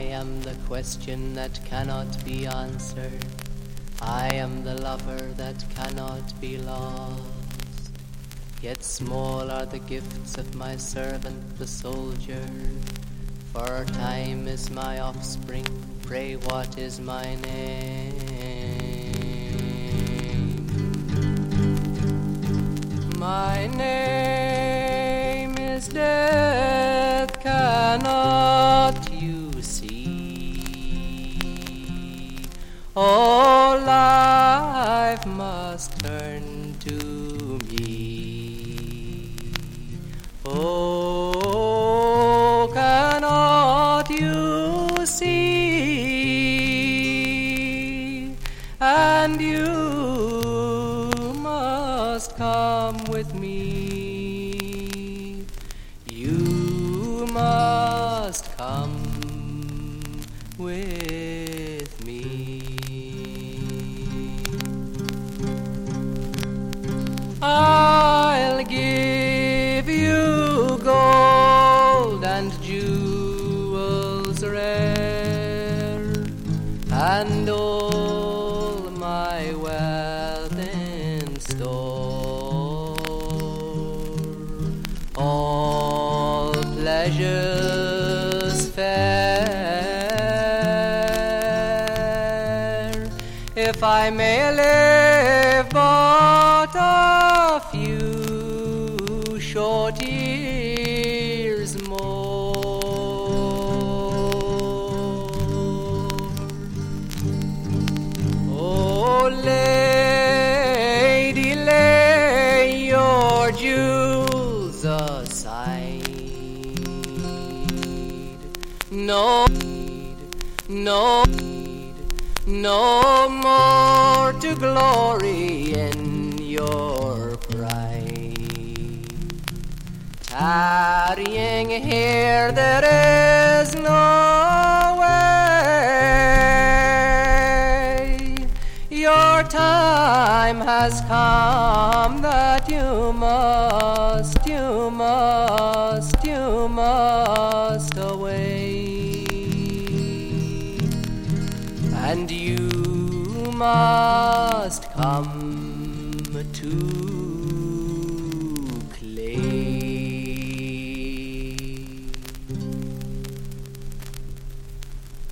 am the question that cannot be answered. I am the lover that cannot be lost. Yet small are the gifts of my servant the soldier, for time is my offspring. Pray, what is my name? My name is Death, cannot you see? Oh, life must turn to me. Oh, cannot you see? And you must come with me. You must come with me. I'll give you gold and jewels rare, and all my wealth in store, all pleasures fair, if I may live but a few short years more. Oh, lady, lay your jewels aside. No more to glory in your pride. Tarrying here, there is no way. Your time has come that you must away. And you must come to